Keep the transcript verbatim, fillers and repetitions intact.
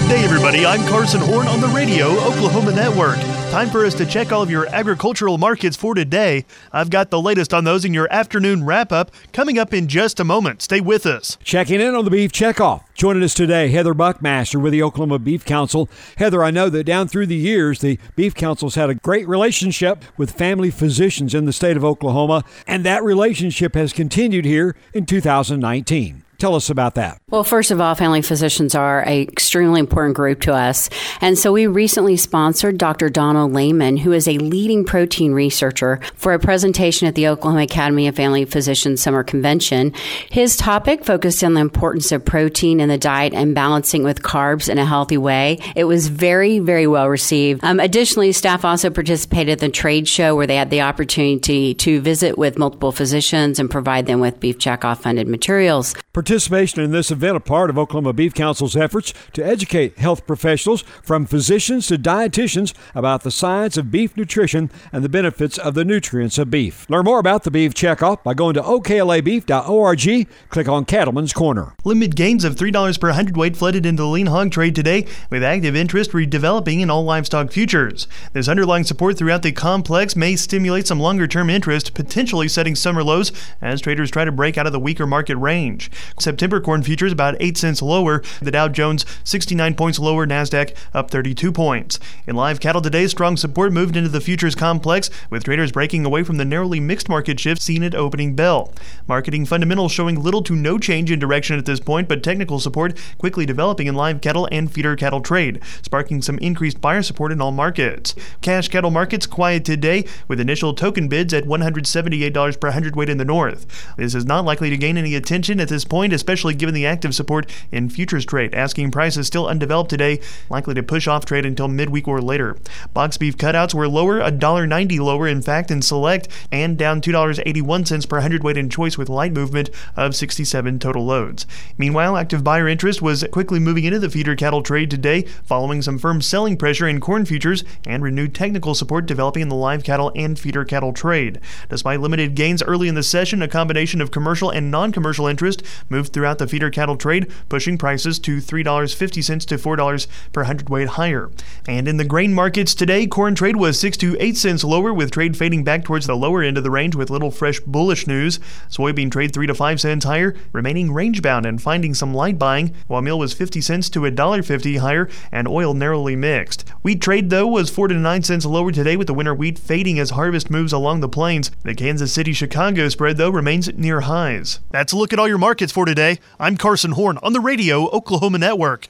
day, everybody. I'm Carson Horn on the Radio Oklahoma Network. Time for us to check all of your agricultural markets for today. I've got the latest on those in your afternoon wrap-up coming up in just a moment. Stay with us. Checking in on the Beef Checkoff. Joining us today, Heather Buckmaster with the Oklahoma Beef Council. Heather, I know that down through the years, the Beef Council's had a great relationship with family physicians in the state of Oklahoma, and that relationship has continued here in two thousand nineteen. Tell us about that. Well, first of all, family physicians are an extremely important group to us. And so we recently sponsored Doctor Donald Lehman, who is a leading protein researcher, for a presentation at the Oklahoma Academy of Family Physicians Summer Convention. His topic focused on the importance of protein in the diet and balancing with carbs in a healthy way. It was very, very well received. Um, additionally, staff also participated at the trade show where they had the opportunity to visit with multiple physicians and provide them with Beef Checkoff funded materials. Participation in this event a part of Oklahoma Beef Council's efforts to educate health professionals from physicians to dietitians about the science of beef nutrition and the benefits of the nutrients of beef. Learn more about the Beef Checkoff by going to O K L A beef dot org. Click on Cattleman's Corner. Limited gains of three dollars per hundredweight flooded into the lean hog trade today, with active interest redeveloping in all livestock futures. This underlying support throughout the complex may stimulate some longer-term interest, potentially setting summer lows as traders try to break out of the weaker market range. September corn futures about eight cents lower. The Dow Jones sixty-nine points lower. NASDAQ up thirty-two points. In live cattle today, strong support moved into the futures complex, with traders breaking away from the narrowly mixed market shift seen at opening bell. Marketing fundamentals showing little to no change in direction at this point, but technical support quickly developing in live cattle and feeder cattle trade, sparking some increased buyer support in all markets. Cash cattle markets quiet today, with initial token bids at one hundred seventy-eight dollars per hundredweight in the north. This is not likely to gain any attention at this point, especially given the active support in futures trade. Asking prices still undeveloped today, likely to push off trade until midweek or later. Box beef cutouts were lower, one dollar ninety lower in fact in select, and down two dollars and eighty-one cents per hundredweight in choice, with light movement of sixty-seven total loads. Meanwhile, active buyer interest was quickly moving into the feeder cattle trade today, following some firm selling pressure in corn futures and renewed technical support developing in the live cattle and feeder cattle trade. Despite limited gains early in the session, a combination of commercial and non-commercial interest moved throughout the feeder cattle trade, pushing prices to three dollars and fifty cents to four dollars per hundredweight higher. And in the grain markets today, corn trade was six to eight cents lower, with trade fading back towards the lower end of the range with little fresh bullish news. Soybean trade three to five cents higher, remaining range-bound and finding some light buying, while meal was fifty cents to one dollar fifty higher, and oil narrowly mixed. Wheat trade, though, was four to nine cents lower today, with the winter wheat fading as harvest moves along the plains. The Kansas City-Chicago spread, though, remains near highs. That's a look at all your markets for today. I'm Carson Horn on the Radio Oklahoma Network.